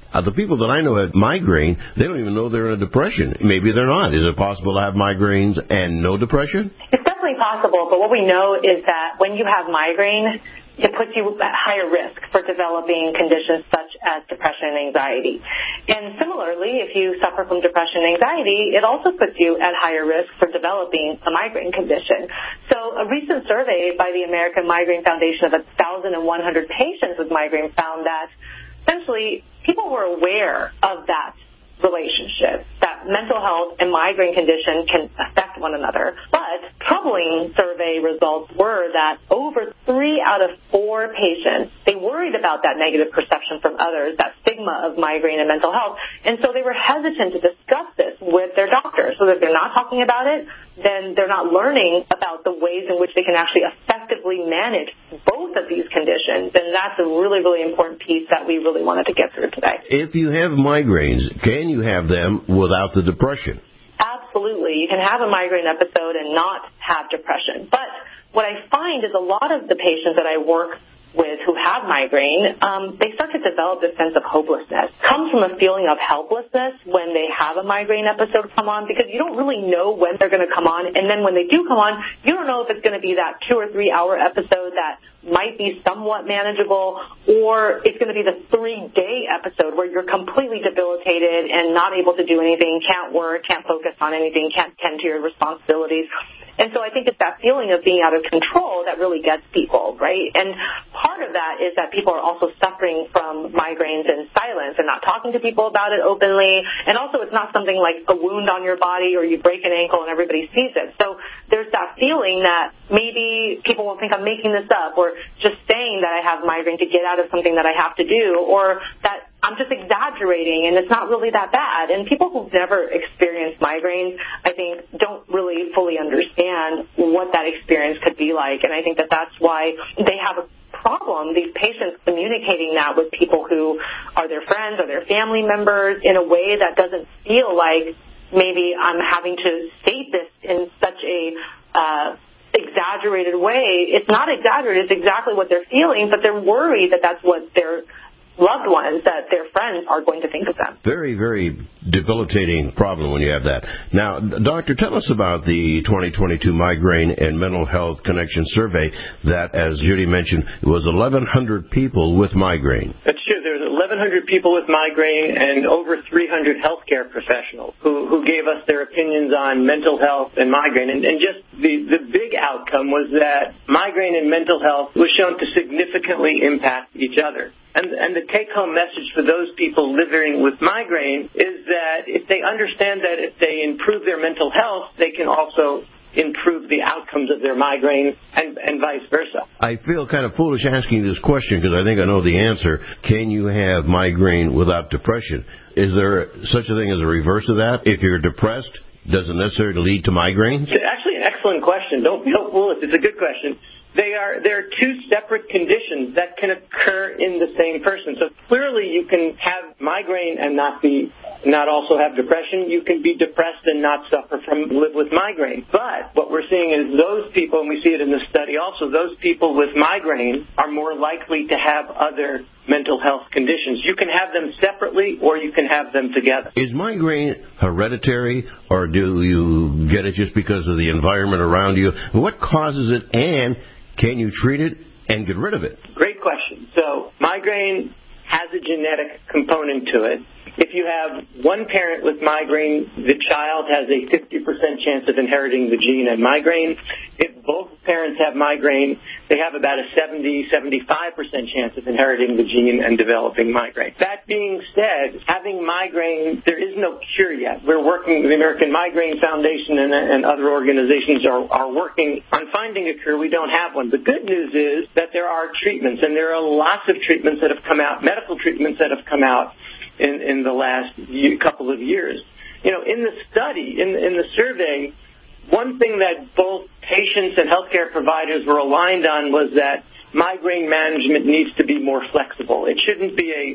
Uh, the people that I know have migraine, they don't even know they're in a depression. Maybe they're not. Is it possible to have migraines and no depression? It's definitely possible, but what we know is that when you have migraine, it puts you at higher risk for developing conditions such as depression and anxiety. And similarly, if you suffer from depression and anxiety, it also puts you at higher risk for developing a migraine condition. So a recent survey by the American Migraine Foundation of one thousand one hundred patients with migraine found that essentially people were aware of that relationship, that mental health and migraine condition can affect one another. But troubling survey results were that over three out of four patients, they worried about that negative perception from others, that stigma of migraine and mental health, and so they were hesitant to discuss this with their doctor. So if they're not talking about it, then they're not learning about the ways in which they can actually effectively manage both of these conditions, and that's a really, really important piece that we really wanted to get through today. If you have migraines, can you have them without the depression? Absolutely. You can have a migraine episode and not have depression. But what I find is a lot of the patients that I work with who have migraine, um, they start to develop this sense of hopelessness. It comes from a feeling of helplessness when they have a migraine episode come on, because you don't really know when they're going to come on, and then when they do come on, you don't know if it's going to be that two or three hour episode that might be somewhat manageable, or it's going to be the three-day episode where you're completely debilitated and not able to do anything, can't work, can't focus on anything, can't tend to your responsibilities. And so I think it's that feeling of being out of control that really gets people, right? And part of that is that people are also suffering from migraines in silence and not talking to people about it openly. And also it's not something like a wound on your body or you break an ankle and everybody sees it. So there's that feeling that maybe people will think I'm making this up, or just saying that I have migraine to get out of something that I have to do, or that I'm just exaggerating and it's not really that bad. And people who've never experienced migraines, I think, don't really fully understand what that experience could be like. And I think that that's why they have a problem, these patients communicating that with people who are their friends or their family members in a way that doesn't feel like maybe I'm having to state this in such a uh, exaggerated way. It's not exaggerated. It's exactly what they're feeling, but they're worried that that's what their loved ones, that their friends are going to think of them. Very, very debilitating problem when you have that. Now, Doctor, tell us about the twenty twenty-two Migraine and Mental Health Connection Survey that, as Judy mentioned, was eleven hundred people with migraine. That's true. There's eleven hundred people with migraine and over three hundred healthcare professionals who, who gave us their opinions on mental health and migraine. And, and just the, the big outcome was that migraine and mental health was shown to significantly impact each other. And, and the take-home message for those people living with migraine is that if they understand that if they improve their mental health, they can also improve the outcomes of their migraine and, and vice versa. I feel kind of foolish asking this question because I think I know the answer. Can you have migraine without depression? Is there such a thing as a reverse of that? If you're depressed, does it necessarily lead to migraines? It's actually an excellent question. Don't, don't fool us. It's a good question. They are there are two separate conditions that can occur in the same person. So clearly you can have migraine and not be not also have depression. You can be depressed and not suffer from live with migraine. But what we're seeing is those people, and we see it in the study also, those people with migraine are more likely to have other mental health conditions. You can have them separately or you can have them together. Is migraine hereditary, or do you get it just because of the environment around you? What causes it, and can you treat it and get rid of it? Great question. So migraine has a genetic component to it. If you have one parent with migraine, the child has a fifty percent chance of inheriting the gene and migraine. If both parents have migraine, they have about a seventy, seventy-five percent chance of inheriting the gene and developing migraine. That being said, having migraine, there is no cure yet. We're working, the American Migraine Foundation and, and other organizations are, are working on finding a cure. We don't have one. The good news is that there are treatments, and there are lots of treatments that have come out, medical treatments that have come out in, in the last year, couple of years. You know, in the study, in, in the survey, one thing that both patients and healthcare providers were aligned on was that migraine management needs to be more flexible. It shouldn't be a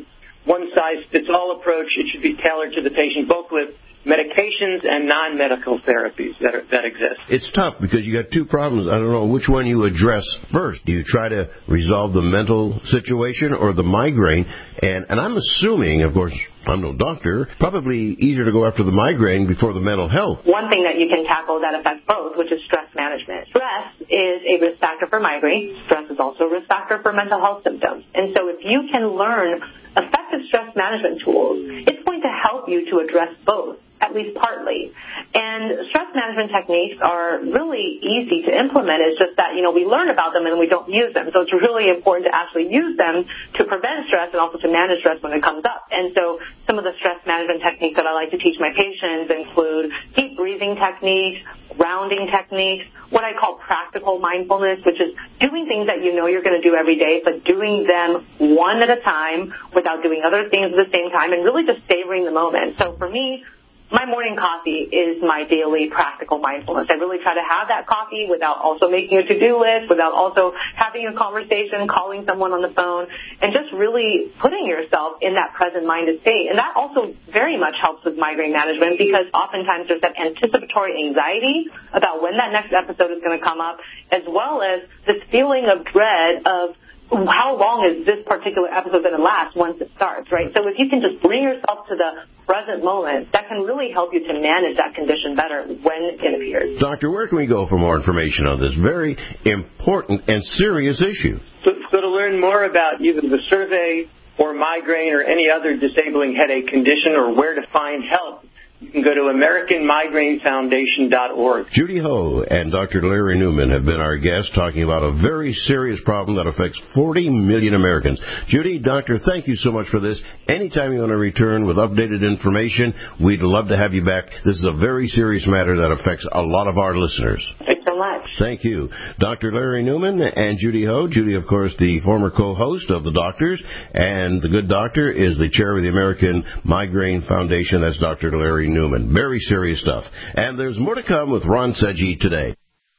one-size-fits-all approach. It should be tailored to the patient, both with medications and non-medical therapies that are, that exist. It's tough because you got two problems. I don't know which one you address first. Do you try to resolve the mental situation or the migraine? And, and I'm assuming, of course, I'm no doctor, probably easier to go after the migraine before the mental health. One thing that you can tackle that affects both, which is stress management. Stress is a risk factor for migraine. Stress is also a risk factor for mental health symptoms. And so if you can learn effective stress management tools, it's going to help you to address both, at least partly. And stress management techniques are really easy to implement. It's just that, you know, we learn about them and we don't use them. So it's really important to actually use them to prevent stress and also to manage stress when it comes up. And so some of the stress management techniques that I like to teach my patients include deep breathing techniques, grounding techniques, what I call practical mindfulness, which is doing things that you know you're going to do every day, but doing them one at a time without doing other things at the same time and really just savoring the moment. So for me, my morning coffee is my daily practical mindfulness. I really try to have that coffee without also making a to-do list, without also having a conversation, calling someone on the phone, and just really putting yourself in that present-minded state. And that also very much helps with migraine management because oftentimes there's that anticipatory anxiety about when that next episode is going to come up, as well as this feeling of dread of how long is this particular episode going to last once it starts, right? So if you can just bring yourself to the present moment, that can really help you to manage that condition better when it appears. Doctor, where can we go for more information on this very important and serious issue? So, so to learn more about either the survey or migraine or any other disabling headache condition or where to find help, you can go to American Migraine Foundation dot org. Judy Ho and Doctor Larry Newman have been our guests talking about a very serious problem that affects forty million Americans. Judy, Doctor, thank you so much for this. Anytime you want to return with updated information, we'd love to have you back. This is a very serious matter that affects a lot of our listeners. Thanks so much. Thank you. Doctor Larry Newman and Judy Ho. Judy, of course, the former co-host of The Doctors, and the good doctor is the chair of the American Migraine Foundation. That's Doctor Larry Newman. Very serious stuff. And there's more to come with Ron Seggi today.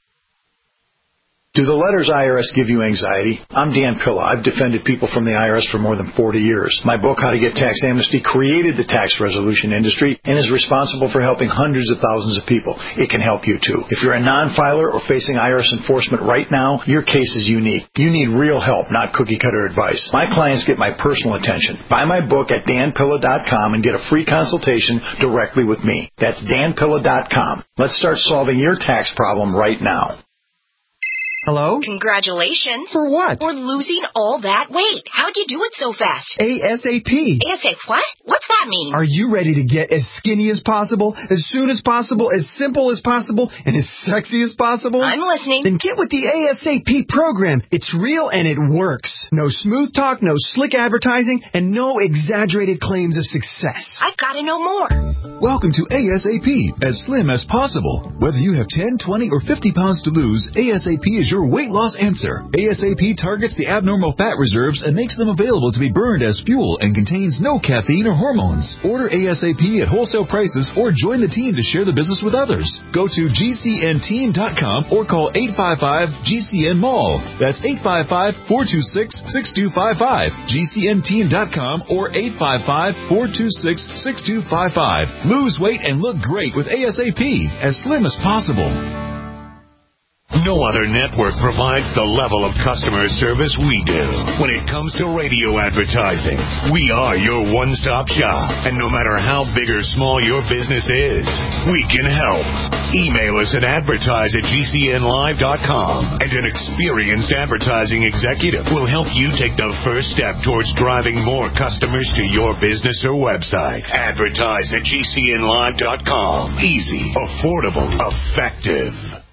Do the letters I R S give you anxiety? I'm Dan Pilla. I've defended people from the I R S for more than forty years. My book, How to Get Tax Amnesty, created the tax resolution industry and is responsible for helping hundreds of thousands of people. It can help you, too. If you're a non-filer or facing I R S enforcement right now, your case is unique. You need real help, not cookie-cutter advice. My clients get my personal attention. Buy my book at dan pilla dot com and get a free consultation directly with me. That's dan pilla dot com. Let's start solving your tax problem right now. Hello? Congratulations. For what? For losing all that weight. How'd you do it so fast? ASAP. ASAP what? What's that mean? Are you ready to get as skinny as possible, as soon as possible, as simple as possible, and as sexy as possible? I'm listening. Then get with the ASAP program. It's real and it works. No smooth talk, no slick advertising, and no exaggerated claims of success. I've got to know more. Welcome to ASAP, as slim as possible. Whether you have ten, twenty, or fifty pounds to lose, ASAP is your weight loss answer. ASAP targets the abnormal fat reserves and makes them available to be burned as fuel and contains no caffeine or hormones. Order ASAP at wholesale prices or join the team to share the business with others. Go to G C N team dot com or call eight five five G C N mall. That's eight five five, four two six, six two five five. G C N team dot com or eight five five, four two six, six two five five. Lose weight and look great with ASAP, as slim as possible. No other network provides the level of customer service we do. When it comes to radio advertising, we are your one-stop shop. And no matter how big or small your business is, we can help. Email us at advertise at G C N live dot com, and an experienced advertising executive will help you take the first step towards driving more customers to your business or website. Advertise at G C N live dot com. Easy, affordable, effective.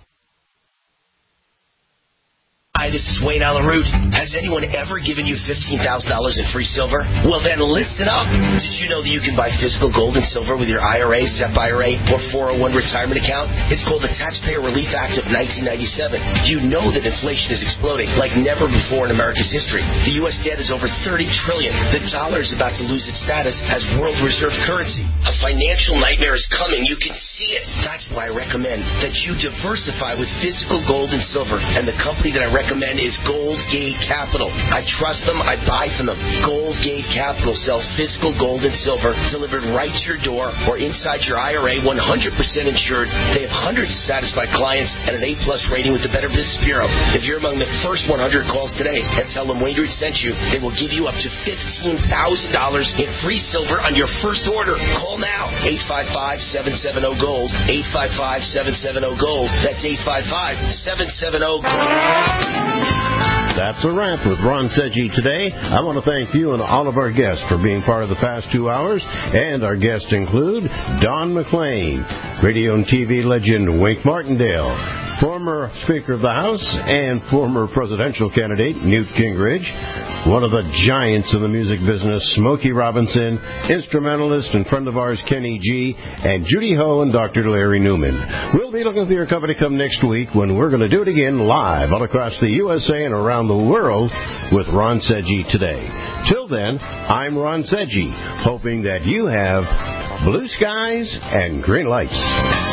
Hi, this is Wayne Allen Root. Has anyone ever given you fifteen thousand dollars in free silver? Well, then listen up. Did you know that you can buy physical gold and silver with your I R A, S E P I R A, or four oh one retirement account? It's called the Taxpayer Relief Act of nineteen ninety-seven. You know that inflation is exploding like never before in America's history. The U S debt is over thirty trillion dollars. The dollar is about to lose its status as world reserve currency. A financial nightmare is coming. You can see it. That's why I recommend that you diversify with physical gold and silver. And the company that I recommend is Goldgate Capital. I trust them. I buy from them. Goldgate Capital sells physical gold and silver delivered right to your door or inside your I R A, one hundred percent insured. They have hundreds of satisfied clients and an A-plus rating with the Better Business Bureau. If you're among the first one hundred calls today and tell them Wayne Root sent you, they will give you up to fifteen thousand dollars in free silver on your first order. Call now. eight five five, seven seven zero, GOLD. eight five five, seven seven zero, GOLD. That's eight five five, seven seven zero, GOLD. That's a wrap with Ron Seggi today. I want to thank you and all of our guests for being part of the past two hours. And our guests include Don McLean, radio and T V legend Wink Martindale, former Speaker of the House and former presidential candidate Newt Gingrich, one of the giants of the music business, Smokey Robinson, instrumentalist and friend of ours, Kenny G, and Judy Ho and Doctor Larry Newman. We'll be looking for your company come next week when we're going to do it again live all across the U S A and around the world with Ron Seggi today. Till then, I'm Ron Seggi, hoping that you have blue skies and green lights.